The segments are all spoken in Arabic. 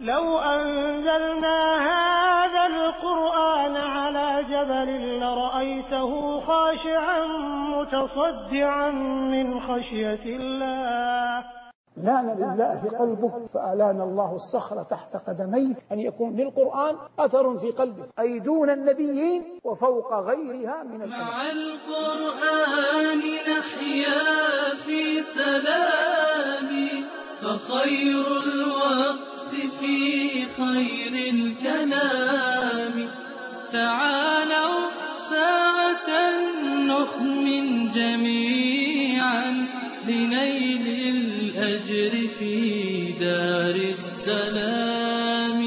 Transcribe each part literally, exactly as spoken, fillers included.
لو أنزلنا هذا القرآن على جبل لرأيته خاشعا متصدعا من خشية الله. لان لله قلبه فألان الله الصخر تحت قدميه، أن يكون للقرآن أثر في قلبه، أي دون النبيين وفوق غيرها من الأنبياء. مع القرآن نحيا في سلام، فخير الوقت في خير الكلام. تعالوا ساعة نؤمن جميعا لنيل الأجر في دار السلام.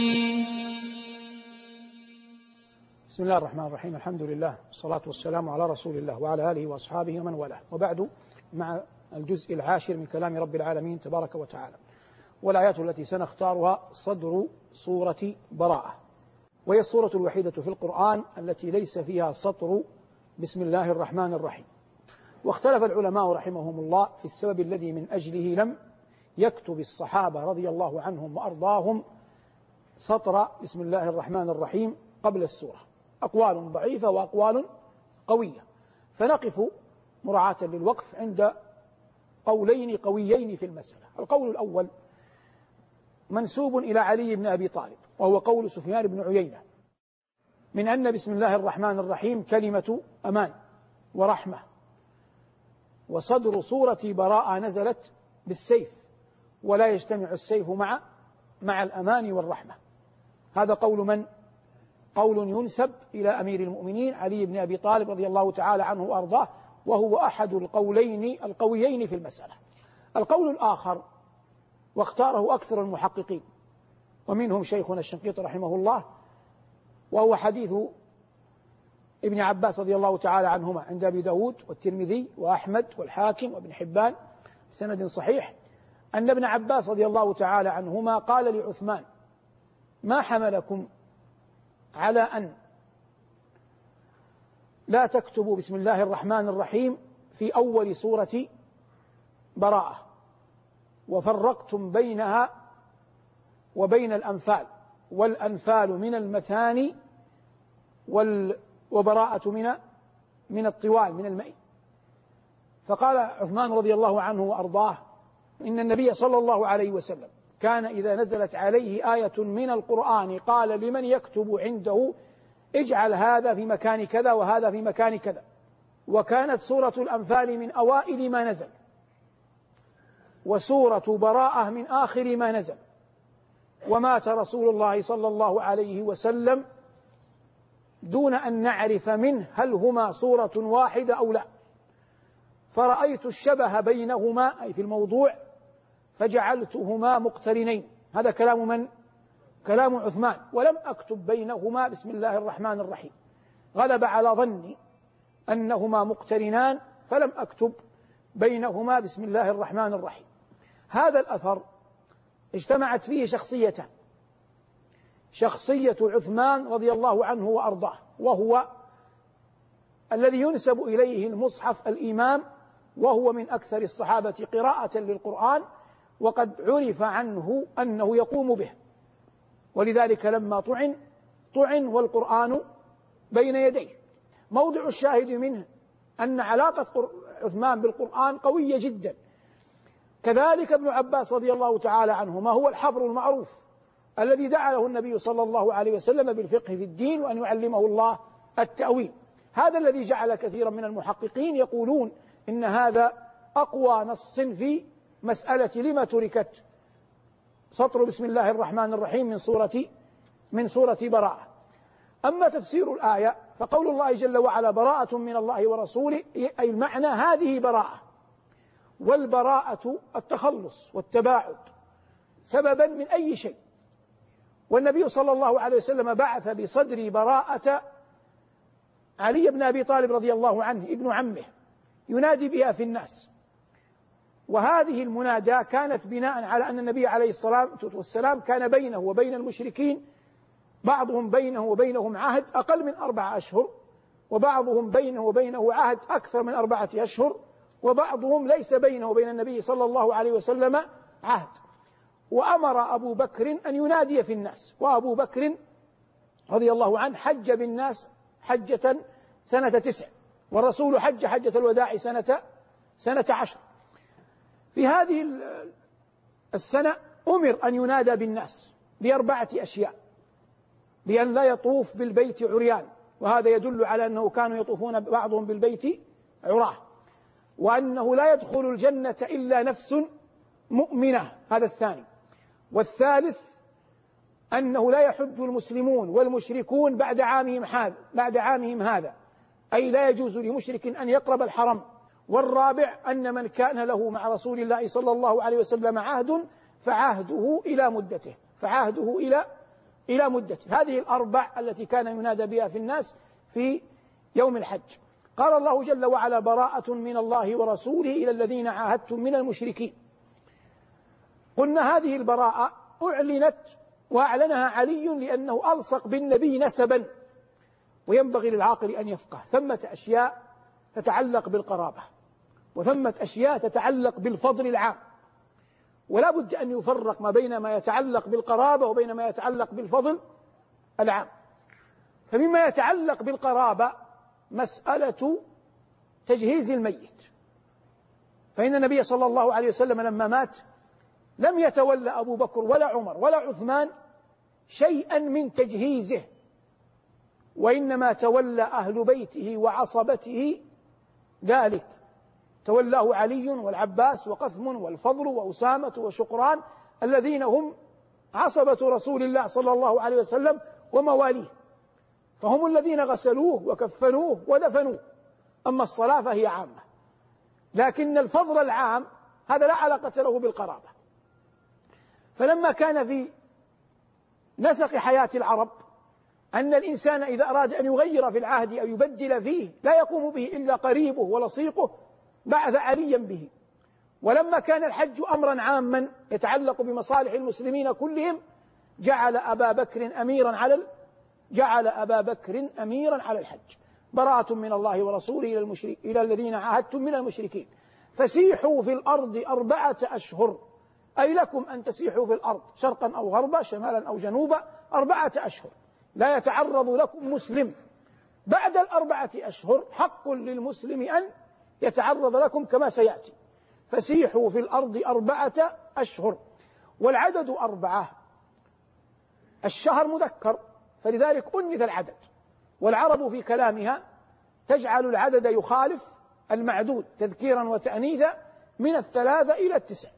بسم الله الرحمن الرحيم. الحمد لله والصلاة والسلام على رسول الله وعلى آله وأصحابه ومن والاه، وبعد، مع الجزء العاشر من كلام رب العالمين تبارك وتعالى، والآيات التي سنختارها صدر سورة براءة، وهي السورة الوحيدة في القرآن التي ليس فيها سطر بسم الله الرحمن الرحيم. واختلف العلماء رحمهم الله في السبب الذي من أجله لم يكتب الصحابة رضي الله عنهم وأرضاهم سطر بسم الله الرحمن الرحيم قبل السورة. أقوال ضعيفة وأقوال قوية، فنقف مراعاة للوقف عند قولين قويين في المسألة. القول الأول منسوب إلى علي بن أبي طالب، وهو قول سفيان بن عيينة، من أن بسم الله الرحمن الرحيم كلمة أمان ورحمة، وصدر سورة براءة نزلت بالسيف، ولا يجتمع السيف مع مع الأمان والرحمة. هذا قول من؟ قول ينسب إلى أمير المؤمنين علي بن أبي طالب رضي الله تعالى عنه وأرضاه، وهو أحد القولين القويين في المسألة. القول الآخر، واختاره أكثر المحققين ومنهم شيخنا الشنقيطي رحمه الله، وهو حديث ابن عباس رضي الله تعالى عنهما عند أبي داود والترمذي وأحمد والحاكم وابن حبان بسند صحيح، أن ابن عباس رضي الله تعالى عنهما قال لعثمان: ما حملكم على أن لا تكتبوا بسم الله الرحمن الرحيم في أول سورة براءة، وفرقتم بينها وبين الأنفال، والأنفال من المثاني وبراءة من من الطوال من المئي. فقال عثمان رضي الله عنه وأرضاه: إن النبي صلى الله عليه وسلم كان إذا نزلت عليه آية من القرآن قال لمن يكتب عنده: اجعل هذا في مكان كذا وهذا في مكان كذا. وكانت سورة الأنفال من أوائل ما نزل، وسورة براءة من آخر ما نزل، ومات رسول الله صلى الله عليه وسلم دون أن نعرف منه هل هما سورة واحدة أو لا، فرأيت الشبه بينهما أي في الموضوع فجعلتهما مقترنين. هذا كلام من؟ كلام عثمان. ولم أكتب بينهما بسم الله الرحمن الرحيم، غلب على ظني أنهما مقترنان فلم أكتب بينهما بسم الله الرحمن الرحيم. هذا الأثر اجتمعت فيه شخصيتان: شخصية عثمان رضي الله عنه وأرضاه، وهو الذي ينسب إليه المصحف الإمام، وهو من أكثر الصحابة قراءة للقرآن، وقد عرف عنه أنه يقوم به، ولذلك لما طعن طعن والقرآن بين يديه. موضع الشاهد منه أن علاقة عثمان بالقرآن قوية جدا. كذلك ابن عباس رضي الله تعالى عنهما هو الحبر المعروف الذي دعا له النبي صلى الله عليه وسلم بالفقه في الدين وأن يعلمه الله التأويل. هذا الذي جعل كثيرا من المحققين يقولون إن هذا أقوى نص في مسألة لما تركت سطر بسم الله الرحمن الرحيم من سورة من سورة براءة. أما تفسير الآية فقول الله جل وعلا: براءة من الله ورسوله، أي المعنى هذه براءة، والبراءة التخلص والتباعد سببا من أي شيء. والنبي صلى الله عليه وسلم بعث بصدر براءة علي بن أبي طالب رضي الله عنه ابن عمه ينادي بها في الناس، وهذه المناداة كانت بناء على أن النبي عليه الصلاة والسلام كان بينه وبين المشركين بعضهم بينه وبينهم عهد أقل من أربعة أشهر، وبعضهم بينه وبينه عهد أكثر من أربعة أشهر، وبعضهم ليس بينه وبين النبي صلى الله عليه وسلم عهد. وأمر أبو بكر أن ينادي في الناس، وأبو بكر رضي الله عنه حج بالناس حجة سنة تسع، والرسول حج حجة الوداع سنة سنة عشر. في هذه السنة أمر أن ينادى بالناس بأربعة أشياء: بأن لا يطوف بالبيت عريان، وهذا يدل على أنه كانوا يطوفون بعضهم بالبيت عراه، وأنه لا يدخل الجنة إلا نفس مؤمنة، هذا الثاني. والثالث أنه لا يحج المسلمون والمشركون بعد عامهم هذا بعد عامهم هذا أي لا يجوز لمشرك أن يقرب الحرم. والرابع أن من كان له مع رسول الله صلى الله عليه وسلم عهد فعهده إلى مدته فعهده إلى إلى مدته. هذه الأربع التي كان ينادى بها في الناس في يوم الحج. قال الله جل وعلا: براءة من الله ورسوله إلى الذين عاهدتم من المشركين. قلنا هذه البراءة أعلنت وأعلنها علي لأنه ألصق بالنبي نسبا، وينبغي للعاقل أن يفقه ثمة أشياء تتعلق بالقرابة، وثمة أشياء تتعلق بالفضل العام، ولا بد أن يفرق ما بين ما يتعلق بالقرابة وبين ما يتعلق بالفضل العام. فمما يتعلق بالقرابة مسألة تجهيز الميت، فإن النبي صلى الله عليه وسلم لما مات لم يتولى أبو بكر ولا عمر ولا عثمان شيئا من تجهيزه، وإنما تولى أهل بيته وعصبته ذلك، تولاه علي والعباس وقثم والفضل وأسامة وشقران الذين هم عصبة رسول الله صلى الله عليه وسلم ومواليه، فهم الذين غسلوه وكفنوه ودفنوه. أما الصلاة فهي عامة، لكن الفضل العام هذا لا علاقة له بالقرابة. فلما كان في نسق حياة العرب أن الإنسان إذا أراد أن يغير في العهد أو يبدل فيه لا يقوم به إلا قريبه ولصيقه، بعث عليا به. ولما كان الحج أمرا عاما يتعلق بمصالح المسلمين كلهم، جعل أبا بكر أميرا على جعل أبا بكر أميرا على الحج. براءة من الله ورسوله إلى المشرك إلى الذين عاهدتم من المشركين فسيحوا في الأرض أربعة أشهر، أي لكم أن تسيحوا في الأرض شرقا أو غربا شمالا أو جنوبا أربعة أشهر، لا يتعرض لكم مسلم. بعد الأربعة أشهر حق للمسلم أن يتعرض لكم كما سيأتي. فسيحوا في الأرض أربعة أشهر، والعدد أربعة، الشهر مذكر فلذلك أنث العدد، والعرب في كلامها تجعل العدد يخالف المعدود تذكيرا وتأنيثا من الثلاثة إلى التسع،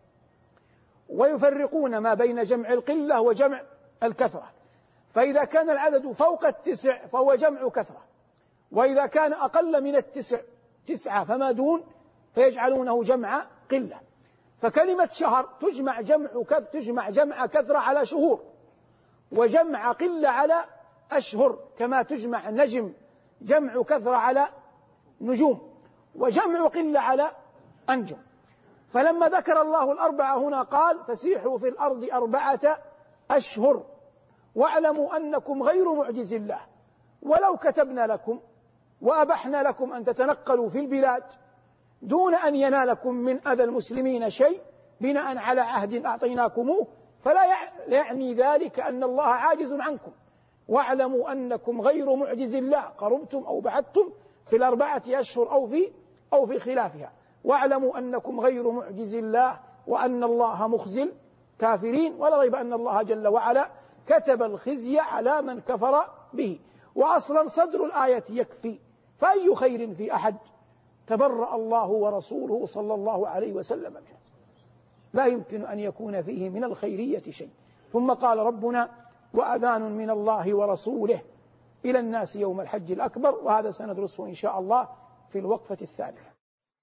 ويفرقون ما بين جمع القلة وجمع الكثرة. فإذا كان العدد فوق التسع فهو جمع كثرة، وإذا كان أقل من التسع تسعة فما دون فيجعلونه جمع قلة. فكلمة شهر تجمع جمع كث تجمع جمع كثرة على شهور، وجمع قلة على أشهر، كما تجمع نجم جمع كثرة على نجوم، وجمع قلة على أنجم. فلما ذكر الله الأربعة هنا قال: فسيحوا في الأرض أربعة أشهر واعلموا أنكم غير معجز الله، ولو كتبنا لكم وأبحنا لكم أن تتنقلوا في البلاد دون أن ينالكم من أذى المسلمين شيء بناء على عهد أعطيناكموه، فلا يعني ذلك أن الله عاجز عنكم، واعلموا أنكم غير معجز الله، قربتم أو بعدتم في الأربعة أشهر أو في أو في خلافها، واعلموا أنكم غير معجز الله وأن الله مخزي الكافرين. ولا ريب أن الله جل وعلا كتب الخزي على من كفر به. وأصلا صدر الآية يكفي، فأي خير في أحد تبرأ الله ورسوله صلى الله عليه وسلم منه، لا يمكن أن يكون فيه من الخيرية شيء. ثم قال ربنا: وأذان من الله ورسوله إلى الناس يوم الحج الأكبر. وهذا سندرسه إن شاء الله في الوقفة الثانية.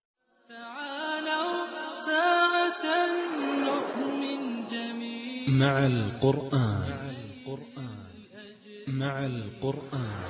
تعالوا ساعة نؤمن جميعا مع القرآن مع القرآن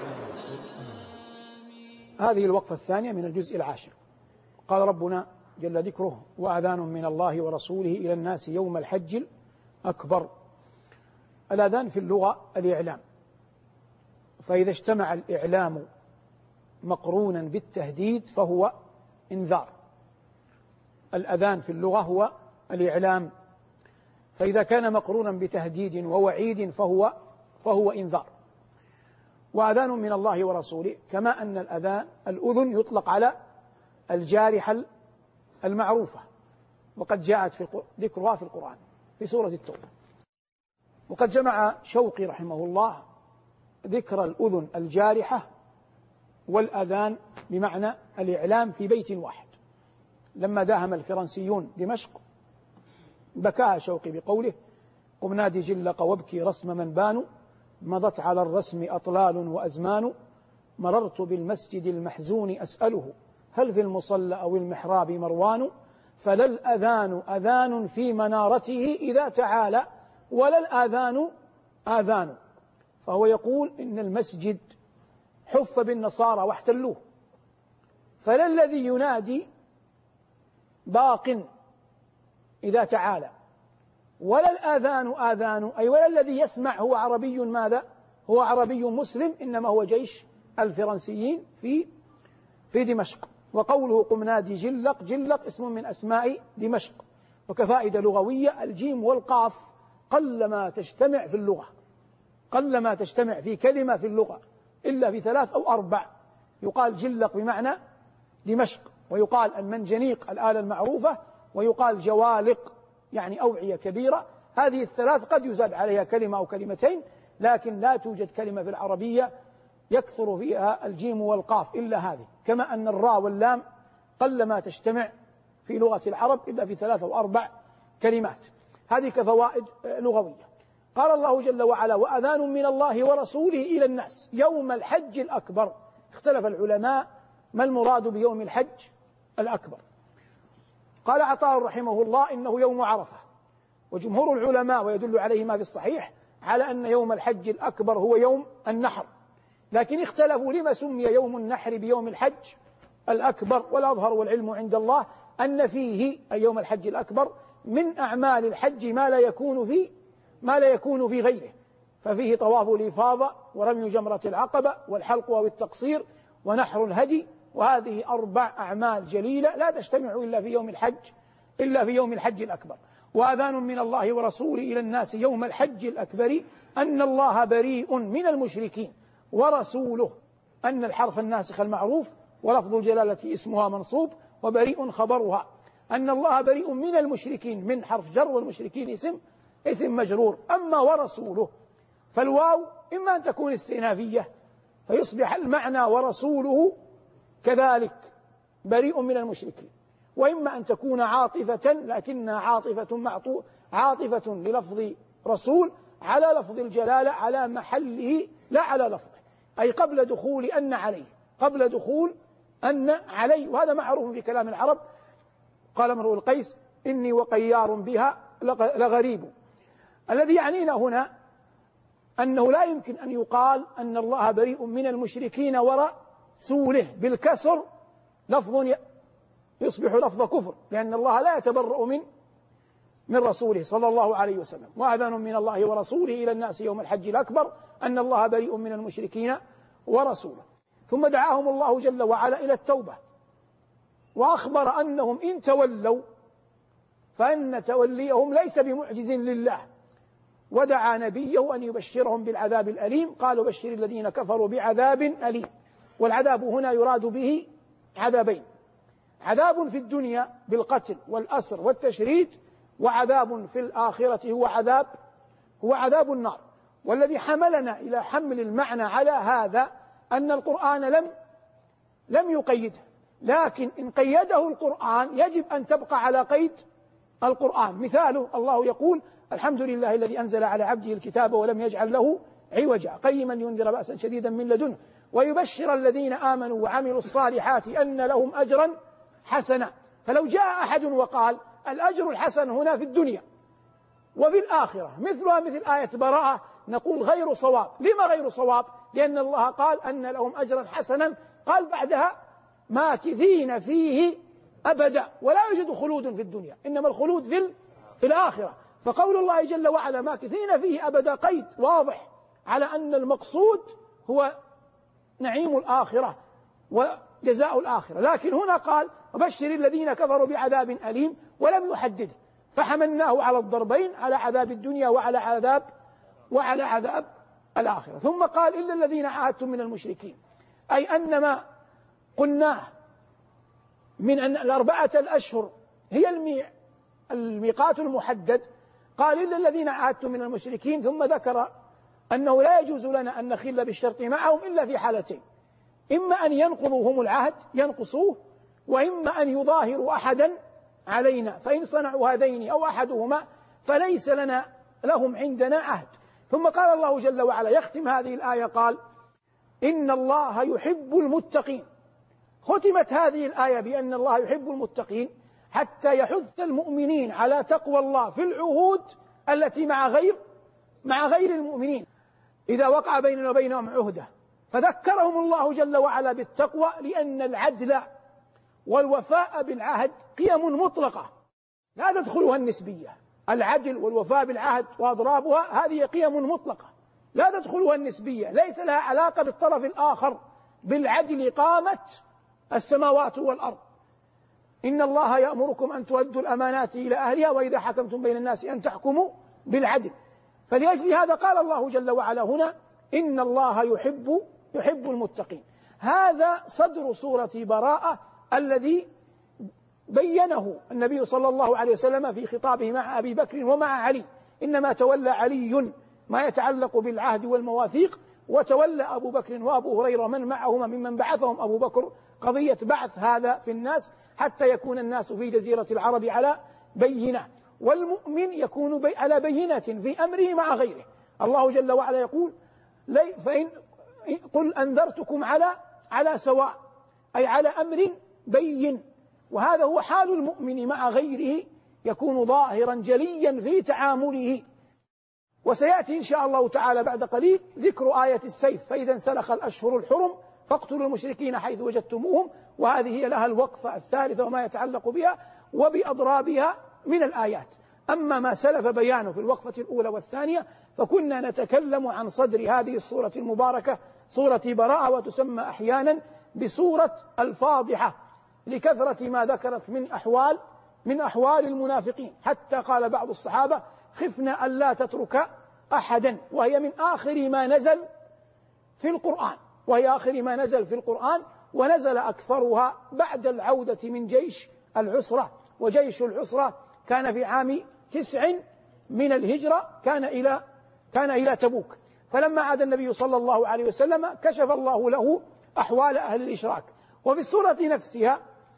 هذه الوقفة الثانية من الجزء العاشر. قال ربنا جل ذكره: وأذان من الله ورسوله إلى الناس يوم الحج الأكبر. الأذان في اللغة الإعلام، فإذا اجتمع الإعلام مقرونا بالتهديد فهو إنذار. الأذان في اللغة هو الإعلام، فإذا كان مقرونا بتهديد ووعيد فهو فهو إنذار. وأذان من الله ورسوله، كما أن الأذان الأذن يطلق على الجارحة المعروفة، وقد جاءت في ذكرها في القرآن في سورة التوبة. وقد جمع شوقي رحمه الله ذكر الأذن الجارحة والأذان بمعنى الإعلام في بيت واحد. لما داهم الفرنسيون دمشق بكاها شوقي بقوله: قم نادي جلق وابكي رسم من بانوا، مضت على الرسم أطلال وأزمان، مررت بالمسجد المحزون أسأله هل في المصلى أو المحراب مروان، فلا الأذان أذان في منارته إذا تعالى، ولا الآذان آذان. فهو يقول إن المسجد حف بالنصارى واحتلوه، فلا الذي ينادي باق إذا تعالى، ولا الآذان آذان، أي ولا الذي يسمع هو عربي ماذا؟ هو عربي مسلم، إنما هو جيش الفرنسيين في في دمشق. وقوله قم نادي جلق، جلق اسم من أسماء دمشق. وكفائدة لغوية: الجيم والقاف قلما تجتمع في اللغة، قلما تجتمع في كلمة في اللغة إلا في ثلاث أو أربع. يقال جلق بمعنى دمشق، ويقال المنجنيق الآلة المعروفة، ويقال جوالق يعني أوعية كبيرة. هذه الثلاث قد يزاد عليها كلمة أو كلمتين، لكن لا توجد كلمة في العربية يكثر فيها الجيم والقاف إلا هذه، كما أن الراء واللام قلما تجتمع في لغة العرب إلا في ثلاث أو أربع كلمات. هذه كفوائد لغوية. قال الله جل وعلا: وأذان من الله ورسوله إلى الناس يوم الحج الأكبر. اختلف العلماء ما المراد بيوم الحج الأكبر. قال عطاء رحمه الله: إنه يوم عرفة. وجمهور العلماء، ويدل عليه ما في الصحيح، على أن يوم الحج الأكبر هو يوم النحر، لكن اختلفوا لما سمي يوم النحر بيوم الحج الأكبر. والأظهر والعلم عند الله أن فيه أي يوم الحج الأكبر من أعمال الحج ما لا يكون في ما لا يكون في غيره، ففيه طواف الإفاضة ورمي جمرة العقبة والحلق أو التقصير ونحر الهدي، وهذه أربع أعمال جليلة لا تجتمع إلا في يوم الحج إلا في يوم الحج الأكبر. وأذان من الله ورسوله إلى الناس يوم الحج الأكبر أن الله بريء من المشركين ورسوله، أن الحرف الناسخ المعروف ولفظ الجلالة اسمها منصوب وبريء خبرها، أن الله بريء من المشركين، من حرف جر والمشركين اسم اسم مجرور. أما ورسوله فالواو إما أن تكون استئنافية فيصبح المعنى ورسوله كذلك بريء من المشركين، وإما أن تكون عاطفة لكنها عاطفة معطوف عاطفة للفظ رسول على لفظ الجلالة على محله لا على لفظه، أي قبل دخول أن عليه، قبل دخول أن عليه. وهذا معروف في كلام العرب. قال امرؤ القيس: إني وقيار بها لغريب. الذي يعنينا هنا أنه لا يمكن أن يقال أن الله بريء من المشركين ورسوله بالكسر، لفظ يصبح لفظ كفر، لأن الله لا يتبرأ من من رسوله صلى الله عليه وسلم. وأذان من الله ورسوله إلى الناس يوم الحج الأكبر أن الله بريء من المشركين ورسوله. ثم دعاهم الله جل وعلا إلى التوبة، وأخبر أنهم إن تولوا فإن توليهم ليس بمعجز لله، ودعا نبيه أن يبشرهم بالعذاب الأليم. قالوا: بشر الذين كفروا بعذاب أليم. والعذاب هنا يراد به عذابين: عذاب في الدنيا بالقتل والأسر والتشريد، وعذاب في الآخرة هو عذاب هو عذاب النار. والذي حملنا إلى حمل المعنى على هذا أن القرآن لم لم يقيده، لكن إن قيده القرآن يجب أن تبقى على قيد القرآن. مثاله الله يقول: الحمد لله الذي أنزل على عبده الكتاب ولم يجعل له عوجا قيما لينذر بأسا شديدا من لدنه ويبشر الذين آمنوا وعملوا الصالحات أن لهم أجرا حسنا. فلو جاء أحد وقال الأجر الحسن هنا في الدنيا وفي الآخرة مثلها مثل آية براءة، نقول غير صواب. لما غير صواب؟ لأن الله قال أن لهم أجرا حسنا، قال بعدها ماكثين فيه أبدا، ولا يوجد خلود في الدنيا، إنما الخلود في, في الآخرة. فقول الله جل وعلا ماكثين فيه أبدا قيد واضح على أن المقصود هو نعيم الآخرة وجزاء الآخرة. لكن هنا قال: وبشر الذين كفروا بعذاب أليم، ولم يحدده. فحملناه على الضربين، على عذاب الدنيا وعلى عذاب وعلى عذاب الآخرة. ثم قال إلا الذين عاهدتم من المشركين، أي أن ما قلناه من أن الأربعة الأشهر هي الميقات المحدد، قال إلا الذين عاهدتم من المشركين، ثم ذكر أنه لا يجوز لنا أن نخل بالشرط معهم إلا في حالتين: إما أن ينقضوا هم العهد ينقصوه، وإما أن يظاهروا أحدا علينا، فإن صنعوا هذين أو أحدهما فليس لنا لهم عندنا عهد. ثم قال الله جل وعلا يختم هذه الآية قال إن الله يحب المتقين. ختمت هذه الآية بأن الله يحب المتقين حتى يحث المؤمنين على تقوى الله في العهود التي مع غير مع غير المؤمنين إذا وقع بيننا وبينهم عهدة، فذكرهم الله جل وعلا بالتقوى، لأن العدل والوفاء بالعهد قيم مطلقة لا تدخلها النسبية. العدل والوفاء بالعهد وأضرابها هذه قيم مطلقة لا تدخلها النسبية، ليس لها علاقة بالطرف الآخر. بالعدل قامت السماوات والأرض. إن الله يأمركم أن تؤدوا الأمانات إلى أهلها وإذا حكمتم بين الناس أن تحكموا بالعدل. فلأجل هذا قال الله جل وعلا هنا إن الله يحب يحب المتقين. هذا صدر سورة براءة الذي بينه النبي صلى الله عليه وسلم في خطابه مع أبي بكر ومع علي. إنما تولى علي ما يتعلق بالعهد والمواثيق، وتولى أبو بكر وأبو هريرة من معهما ممن بعثهم أبو بكر قضية بعث هذا في الناس حتى يكون الناس في جزيرة العرب على بينة، والمؤمن يكون بي على بينة في أمره مع غيره. الله جل وعلا يقول فإن قل أنذرتكم على على سواء، أي على أمر بين. وهذا هو حال المؤمن مع غيره، يكون ظاهرا جليا في تعامله. وسيأتي إن شاء الله تعالى بعد قليل ذكر آية السيف، فإذا انسلخ الأشهر الحرم فاقتلوا المشركين حيث وجدتموهم، وهذه هي لها الوقفة الثالثة وما يتعلق بها وبأضرابها من الآيات. أما ما سلف بيانه في الوقفة الأولى والثانية فكنا نتكلم عن صدر هذه السورة المباركة سورة براءة، وتسمى أحيانا بسورة الفاضحة لكثرة ما ذكرت من أحوال من أحوال المنافقين، حتى قال بعض الصحابة خفنا ألا تترك أحدا، وهي من آخر ما نزل في القرآن وهي آخر ما نزل في القرآن ونزل أكثرها بعد العودة من جيش العسرة. وجيش العسرة كان في عام تسع من الهجرة، كان إلى كان إلى تبوك. فلما عاد النبي صلى الله عليه وسلم كشف الله له أحوال أهل الإشراك. وفي السورة نفسها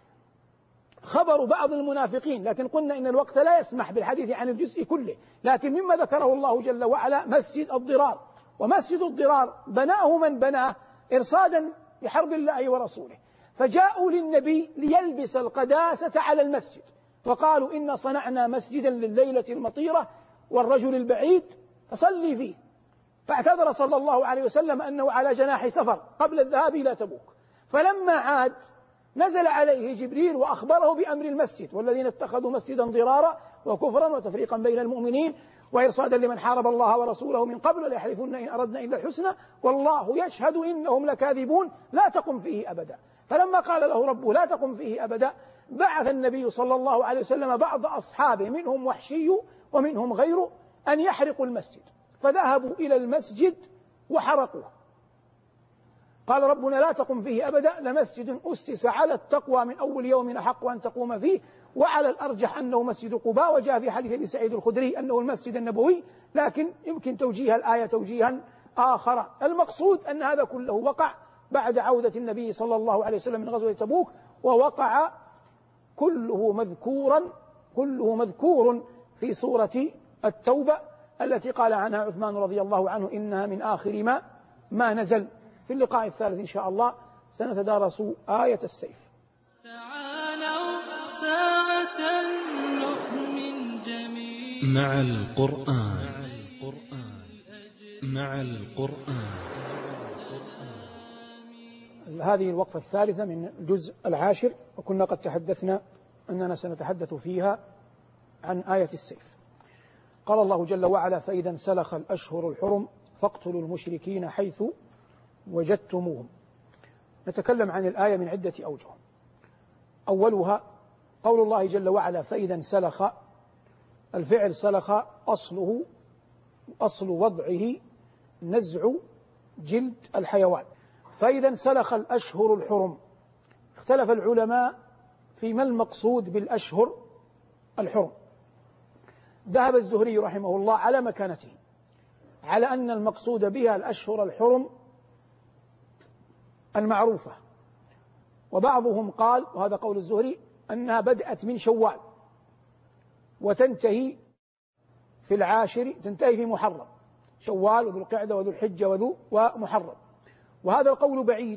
خبر بعض المنافقين، لكن قلنا إن الوقت لا يسمح بالحديث عن الجزء كله، لكن مما ذكره الله جل وعلا مسجد الضرار. ومسجد الضرار بناه من بناه إرصادا لحرب الله ورسوله، فجاءوا للنبي ليلبس القداسة على المسجد، وقالوا إن صنعنا مسجدا لليلة المطيرة والرجل البعيد فصلي فيه. فاعتذر صلى الله عليه وسلم أنه على جناح سفر قبل الذهاب إلى تبوك. فلما عاد نزل عليه جبريل وأخبره بأمر المسجد، والذين اتخذوا مسجدا ضرارا وكفرا وتفريقا بين المؤمنين وإرصادا لمن حارب الله ورسوله من قبل ليحلفن إن أردنا إلا الحسنى والله يشهد إنهم لكاذبون لا تقم فيه أبدا. فلما قال له ربه لا تقم فيه أبدا بعث النبي صلى الله عليه وسلم بعض أصحابه منهم وحشي ومنهم غيره أن يحرقوا المسجد، فذهبوا إلى المسجد وحرقوه. قال ربنا لا تقم فيه أبدا لمسجد أسس على التقوى من أول يوم أحق أن تقوم فيه، وعلى الأرجح أنه مسجد قباء، وجاء في حديث ابي سعيد الخدري أنه المسجد النبوي، لكن يمكن توجيه الآية توجيها آخر. المقصود أن هذا كله وقع بعد عودة النبي صلى الله عليه وسلم من غزوة تبوك، ووقع كله مذكورا كله مذكور في سورة التوبة التي قال عنها عثمان رضي الله عنه إنها من آخر ما ما نزل. في اللقاء الثالث إن شاء الله سنتدارس آية السيف. تعالوا ساعة نؤمن جميعا مع القرآن مع القرآن. هذه الوقفة الثالثة من الجزء العاشر، وكنا قد تحدثنا أننا سنتحدث فيها عن آية السيف. قال الله جل وعلا فإذا انسلخ الأشهر الحرم فاقتلوا المشركين حيث وجدتموهم. نتكلم عن الآية من عدة أوجه. أولها قول الله جل وعلا فإذا انسلخ، الفعل سلخ أصله أصل وضعه نزع جلد الحيوان. فإذا سلخ الأشهر الحرم، اختلف العلماء في ما المقصود بالأشهر الحرم. ذهب الزهري رحمه الله على مكانته، على أن المقصود بها الأشهر الحرم المعروفة، وبعضهم قال، وهذا قول الزهري، أنها بدأت من شوال وتنتهي في العاشر، تنتهي في محرم، شوال وذو القعدة وذو الحجة وذو ومحرم. وهذا القول بعيد،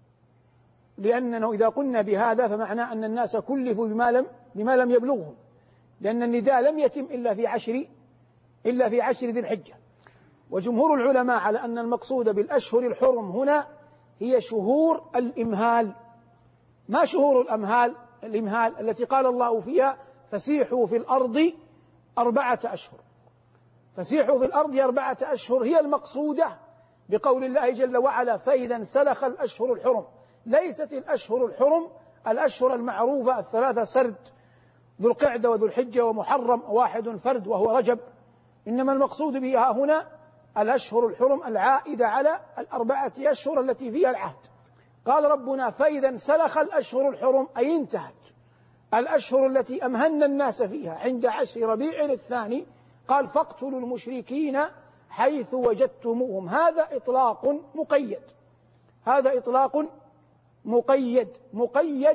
لأننا إذا قلنا بهذا فمعنى أن الناس كلفوا بما لم بما لم يبلغهم، لأن النداء لم يتم إلا في عشر إلا في عشر ذي الحجة. وجمهور العلماء على أن المقصود بالأشهر الحرم هنا هي شهور الإمهال، ما شهور الأمهال الإمهال التي قال الله فيها فسيحوا في الأرض أربعة أشهر. فسيحوا في الأرض أربعة أشهر هي المقصودة بقول الله جل وعلا فإذا انسلخ الأشهر الحرم. ليست الأشهر الحرم الأشهر المعروفة الثلاثة سرد، ذو القعدة وذو الحجة ومحرم واحد فرد وهو رجب، إنما المقصود بها هنا الأشهر الحرم العائدة على الأربعة أشهر التي فيها العهد. قال ربنا فإذا انسلخ الأشهر الحرم، أي انتهت الأشهر التي أمهن الناس فيها عند عشر ربيع الثاني، قال فاقتلوا المشركين حيث وجدتموهم. هذا إطلاق مقيد، هذا إطلاق مقيد، مقيد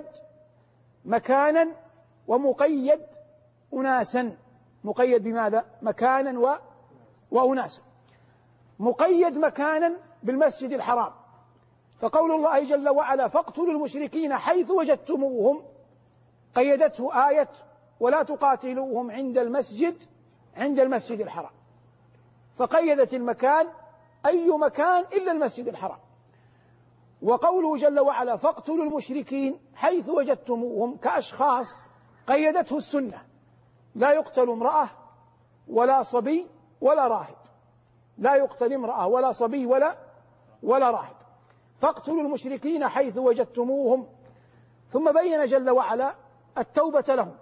مكانا ومقيد أناسا. مقيد بماذا؟ مكانا و... وأناسا. مقيد مكانا بالمسجد الحرام، فقول الله جل وعلا فاقتلوا المشركين حيث وجدتموهم قيدته آية ولا تقاتلوهم عند المسجد عند المسجد الحرام، فقيدت المكان أي مكان إلا المسجد الحرام. وقوله جل وعلا فاقتلوا المشركين حيث وجدتموهم كأشخاص قيدته السنة، لا يقتل امرأة ولا صبي ولا راهب، لا يقتل امرأة ولا صبي ولا ولا راهب. فاقتلوا المشركين حيث وجدتموهم. ثم بين جل وعلا التوبة لهم،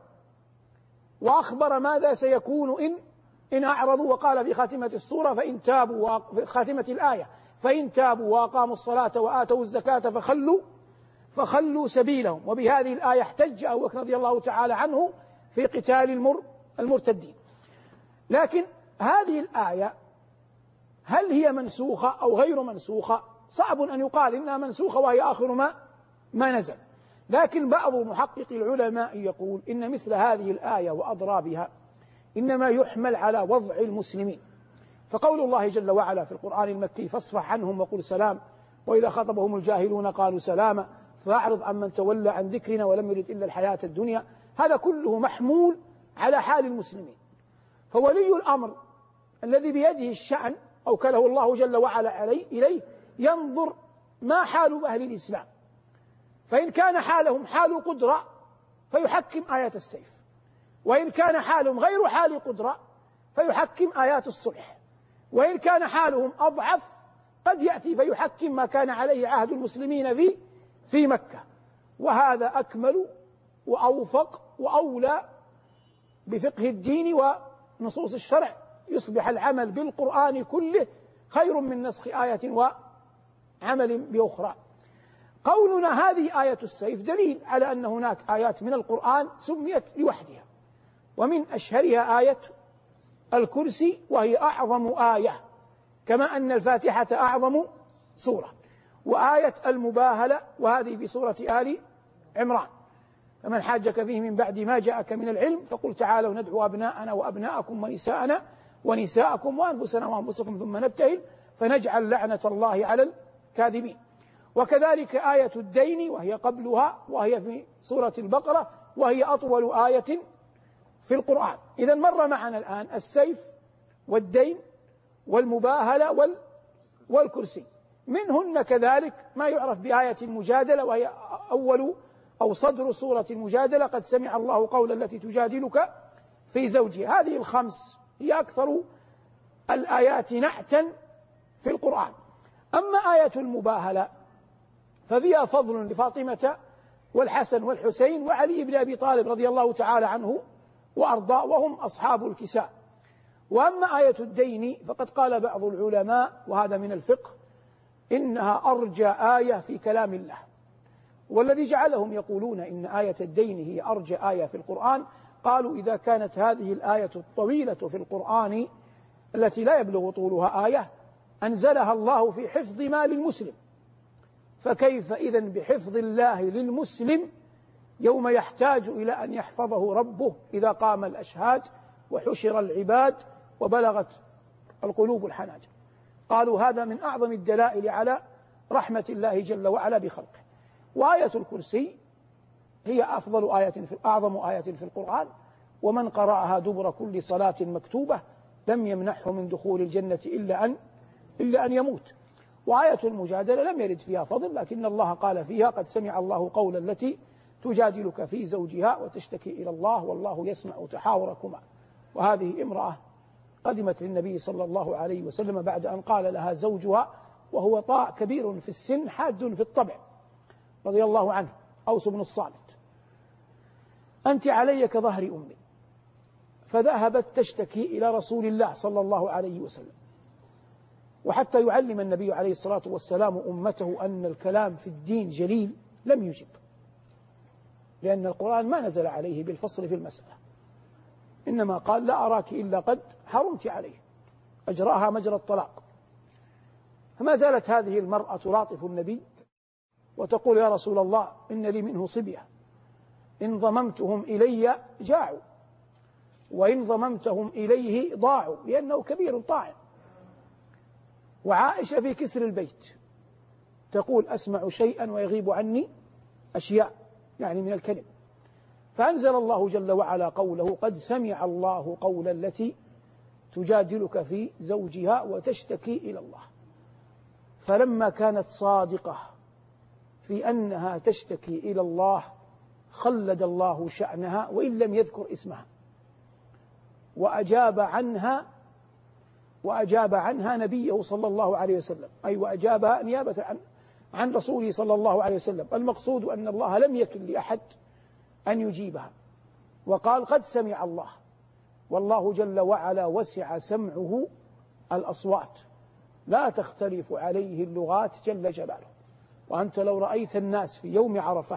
وأخبر ماذا سيكون إن إن أعرضوا، وقال في خاتمة السورة فإن تابوا، في خاتمة الآية فإن تابوا وأقاموا الصلاة وآتوا الزكاة فخلوا فخلوا سبيلهم. وبهذه الآية احتج أبو بكر رضي الله تعالى عنه في قتال المر المرتدين. لكن هذه الآية هل هي منسوخة أو غير منسوخة؟ صعب أن يقال إنها منسوخة وهي آخر ما ما نزل. لكن بعض محققي العلماء يقول إن مثل هذه الآية وأضرابها إنما يحمل على وضع المسلمين. فقول الله جل وعلا في القرآن المكي فاصفح عنهم وقل سلام وإذا خطبهم الجاهلون قالوا سلاما فأعرض عمن تولى عن ذكرنا ولم يرد إلا الحياة الدنيا، هذا كله محمول على حال المسلمين. فولي الأمر الذي بيده الشأن أوكله الله جل وعلا عليه إليه ينظر ما حال أهل الإسلام، فإن كان حالهم حال قدرة فيحكم آيات السيف، وإن كان حالهم غير حال قدرة فيحكم آيات الصلح، وإن كان حالهم أضعف قد يأتي فيحكم ما كان عليه عهد المسلمين في في مكة. وهذا أكمل وأوفق وأولى بفقه الدين ونصوص الشرع، يصبح العمل بالقرآن كله خير من نسخ آية وعمل بأخرى. قولنا هذه آية السيف دليل على أن هناك آيات من القرآن سميت لوحدها، ومن أشهرها آية الكرسي وهي أعظم آية، كما أن الفاتحة أعظم سورة، وآية المباهلة وهذه بسورة آل عمران فمن حاجك فيه من بعد ما جاءك من العلم فقل تعالوا ندعو أبناءنا وأبناءكم ونساءنا ونساءكم وأنفسنا وأنفسكم ثم نبتهل فنجعل لعنة الله على الكاذبين. وكذلك آية الدين وهي قبلها وهي في سورة البقرة وهي أطول آية في القرآن. إذن مر معنا الآن السيف والدين والمباهلة وال والكرسي، منهن كذلك ما يعرف بآية المجادلة وهي أول أو صدر سورة المجادلة قد سمع الله قول التي تجادلك في زوجها. هذه الخمس هي أكثر الآيات نعتا في القرآن. أما آية المباهلة ففيها فضل لفاطمة والحسن والحسين وعلي بن أبي طالب رضي الله تعالى عنه وأرضاء وهم أصحاب الكساء. وأما آية الدين فقد قال بعض العلماء، وهذا من الفقه، إنها أرجى آية في كلام الله. والذي جعلهم يقولون إن آية الدين هي أرجى آية في القرآن، قالوا إذا كانت هذه الآية الطويلة في القرآن التي لا يبلغ طولها آية أنزلها الله في حفظ مال المسلم، فكيف إذن بحفظ الله للمسلم يوم يحتاج إلى أن يحفظه ربه إذا قام الأشهاد وحشر العباد وبلغت القلوب الحناجر؟ قالوا هذا من أعظم الدلائل على رحمة الله جل وعلا بخلقه. وآية الكرسي هي أفضل آية في أعظم آية في القرآن، ومن قرأها دبر كل صلاة مكتوبة لم يمنحه من دخول الجنة إلا أن إلا أن يموت. وآية المجادلة لم يرد فيها فضل، لكن الله قال فيها قد سمع الله قول التي تجادلك في زوجها وتشتكي إلى الله والله يسمع تحاوركما. وهذه امرأة قدمت للنبي صلى الله عليه وسلم بعد أن قال لها زوجها وهو طاع كبير في السن حاد في الطبع رضي الله عنه، أوس بن الصامت: أنت علي كظهر أمي. فذهبت تشتكي إلى رسول الله صلى الله عليه وسلم، وحتى يعلم النبي عليه الصلاة والسلام أمته أن الكلام في الدين جليل لم يجب، لأن القرآن ما نزل عليه بالفصل في المسألة، إنما قال لا أراك إلا قد حرمت عليه، أجرأها مجرى الطلاق. فما زالت هذه المرأة تلاطف النبي وتقول: يا رسول الله إن لي منه صبية، إن ضممتهم إلي جاعوا، وإن ضممتهم إليه ضاعوا، لأنه كبير طاعن. وعائشة في كسر البيت تقول: أسمع شيئا ويغيب عني أشياء، يعني من الكلم. فأنزل الله جل وعلا قوله: قد سمع الله قول التي تجادلك في زوجها وتشتكي إلى الله. فلما كانت صادقة في أنها تشتكي إلى الله خلد الله شأنها وإن لم يذكر اسمها، وأجاب عنها وأجاب عنها نبيه صلى الله عليه وسلم، أي وأجابها نيابة عن عن رسوله صلى الله عليه وسلم. المقصود أن الله لم يكن لأحد أن يجيبها، وقال: قد سمع الله. والله جل وعلا وسع سمعه الأصوات، لا تختلف عليه اللغات جل جلاله. وأنت لو رأيت الناس في يوم عرفة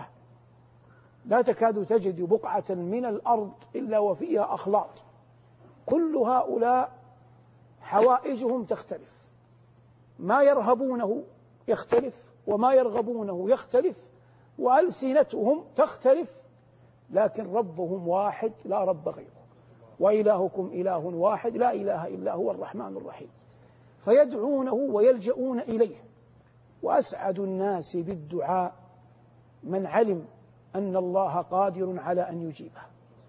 لا تكاد تجد بقعة من الأرض إلا وفيها أخلاط، كل هؤلاء حوائجهم تختلف، ما يرهبونه يختلف وما يرغبونه يختلف، وألسنتهم تختلف، لكن ربهم واحد لا رب غيره، وإلهكم إله واحد لا إله إلا هو الرحمن الرحيم. فيدعونه ويلجؤون إليه. وأسعد الناس بالدعاء من علم أن الله قادر على أن يجيبه،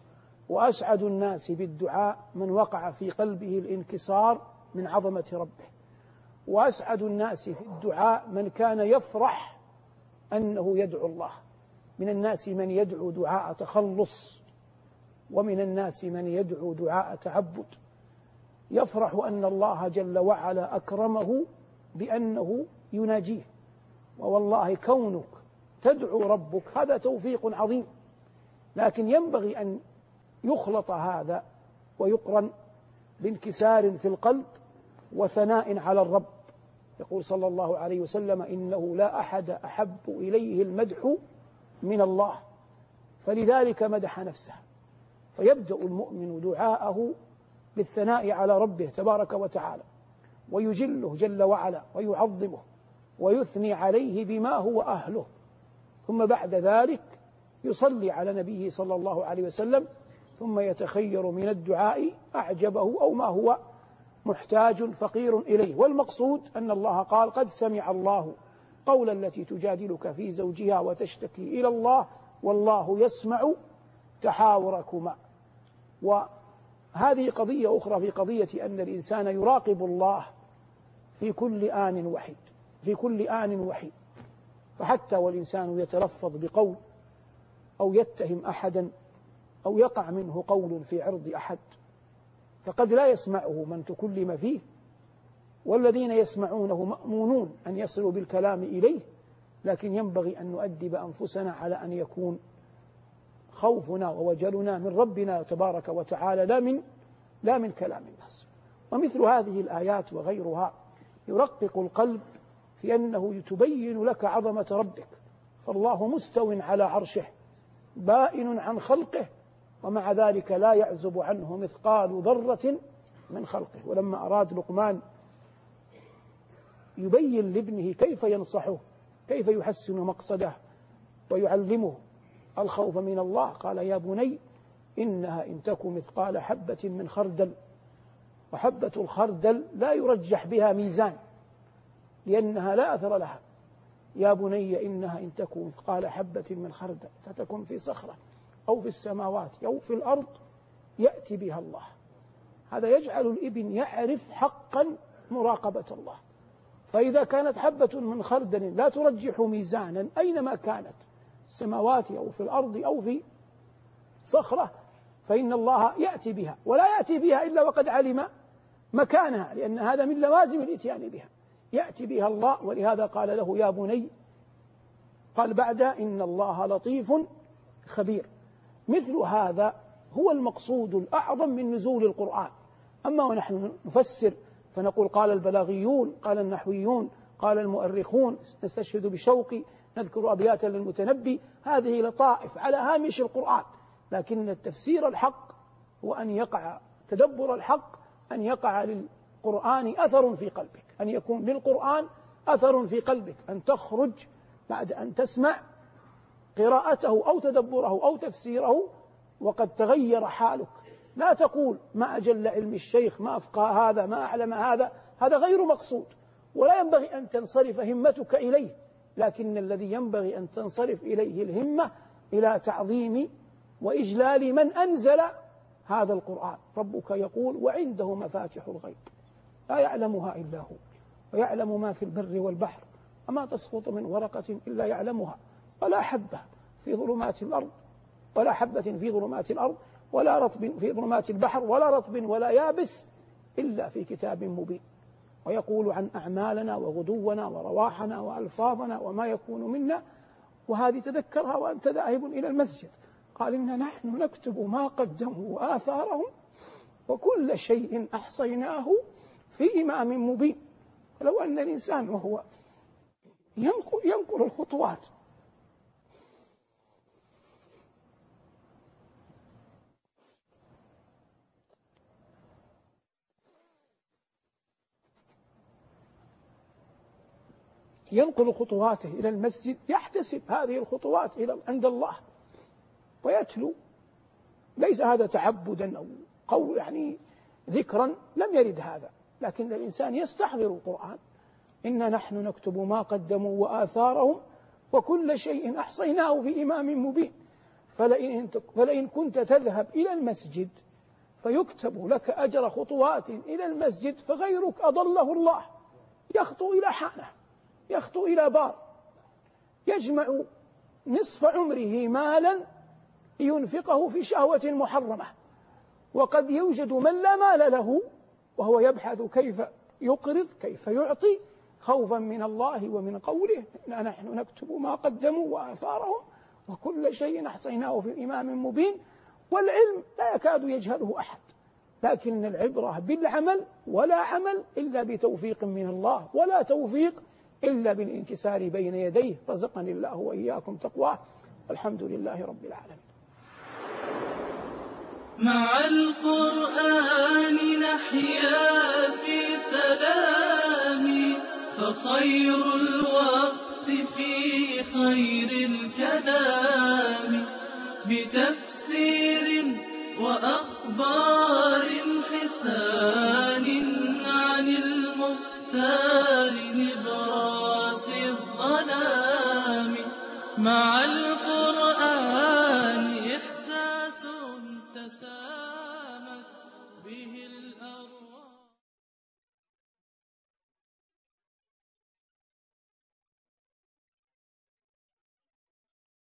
وأسعد الناس بالدعاء من وقع في قلبه الانكسار من عظمة ربه، وأسعد الناس في الدعاء من كان يفرح أنه يدعو الله. من الناس من يدعو دعاء تخلص، ومن الناس من يدعو دعاء تعبد، يفرح أن الله جل وعلا أكرمه بأنه يناجيه. ووالله كونك تدعو ربك هذا توفيق عظيم، لكن ينبغي أن يخلط هذا ويقرن بانكسار في القلب وثناء على الرب. يقول صلى الله عليه وسلم: إنه لا أحد أحب إليه المدح من الله، فلذلك مدح نفسه. فيبدأ المؤمن دعاءه بالثناء على ربه تبارك وتعالى، ويجله جل وعلا ويعظمه ويثني عليه بما هو أهله، ثم بعد ذلك يصلي على نبيه صلى الله عليه وسلم، ثم يتخير من الدعاء أعجبه أو ما هو محتاج فقير إليه. والمقصود أن الله قال: قد سمع الله قول التي تجادلك في زوجها وتشتكي إلى الله والله يسمع تحاوركما. وهذه قضية أخرى في قضية أن الإنسان يراقب الله في كل آن وحيد في كل آن وحيد فحتى والإنسان يتلفظ بقول أو يتهم أحدا أو يقع منه قول في عرض أحد فقد لا يسمعه من تكلم فيه، والذين يسمعونه مأمونون أن يصلوا بالكلام إليه، لكن ينبغي أن نؤدب أنفسنا على أن يكون خوفنا ووجلنا من ربنا تبارك وتعالى لا من لا من كلام الناس. ومثل هذه الآيات وغيرها يرقق القلب في أنه تبين لك عظمة ربك، فالله مستو على عرشه بائن عن خلقه، ومع ذلك لا يعزب عنه مثقال ذرة من خلقه. ولما أراد لقمان يبين لابنه كيف ينصحه، كيف يحسن مقصده ويعلمه الخوف من الله، قال: يا بني إنها إن تك مثقال حبة من خردل، وحبة الخردل لا يرجح بها ميزان لأنها لا أثر لها. يا بني إنها إن تك مثقال حبة من خردل فتكن في صخرة أو في السماوات أو في الأرض يأتي بها الله. هذا يجعل الابن يعرف حقا مراقبة الله. فإذا كانت حبة من خردل لا ترجح ميزانا أينما كانت، السماوات أو في الأرض أو في صخرة، فإن الله يأتي بها، ولا يأتي بها إلا وقد علم مكانها، لأن هذا من لوازم الإتيان بها. يأتي بها الله، ولهذا قال له: يا بني، قال بعدها: إن الله لطيف خبير. مثل هذا هو المقصود الأعظم من نزول القرآن. أما ونحن نفسر فنقول قال البلاغيون، قال النحويون، قال المؤرخون، نستشهد بشوقي، نذكر أبياتا للمتنبي، هذه لطائف على هامش القرآن. لكن التفسير الحق هو أن يقع تدبر الحق، أن يقع للقرآن أثر في قلبك، أن يكون للقرآن أثر في قلبك، أن تخرج بعد أن تسمع قراءته أو تدبره أو تفسيره وقد تغير حالك. لا تقول: ما أجل علم الشيخ، ما أفقه هذا، ما أعلم هذا، هذا غير مقصود، ولا ينبغي أن تنصرف همتك إليه. لكن الذي ينبغي أن تنصرف إليه الهمة إلى تعظيم وإجلال من أنزل هذا القرآن. ربك يقول: وعنده مفاتح الغيب لا يعلمها إلا هو، ويعلم ما في البر والبحر، وما تسقط من ورقة إلا يعلمها، ولا حبة في ظلمات الأرض ولا حبة في ظلمات الأرض ولا رطب في ظلمات البحر ولا رطب ولا يابس إلا في كتاب مبين. ويقول عن أعمالنا وغدونا ورواحنا وألفاظنا وما يكون منا، وهذه تذكرها وأنت ذاهب إلى المسجد. قال: إنا نحن نكتب ما قدموا وآثارهم وكل شيء أحصيناه في إمام مبين. ولو أن الإنسان وهو ينقل الخطوات ينقل خطواته إلى المسجد يحتسب هذه الخطوات إلى عند الله ويتلو، ليس هذا تعبدا أو قول يعني ذكرا، لم يرد هذا، لكن الإنسان يستحضر القرآن: إنا نحن نكتب ما قدموا وآثارهم وكل شيء أحصيناه في إمام مبين. فلئن, فلئن كنت تذهب إلى المسجد فيكتب لك أجر خطوات إلى المسجد، فغيرك أضله الله يخطو إلى حانه، يخطو إلى بار، يجمع نصف عمره مالا ينفقه في شهوة محرمة. وقد يوجد من لا مال له وهو يبحث كيف يقرض، كيف يعطي، خوفا من الله ومن قوله: إنا نحن نكتب ما قدموا وآثارهم وكل شيء أحصيناه في إمام مبين. والعلم لا يكاد يجهله أحد، لكن العبرة بالعمل، ولا عمل إلا بتوفيق من الله، ولا توفيق إلا بالانكسار بين يديه. رزقني الله وإياكم تقواه، والحمد لله رب العالمين. مع القرآن نحيا في سلام، فخير الوقت في خير الكلام، بتفسير وأخبار حسان عن المختار نبراس الظلام. مع القرآن إحساس تسامح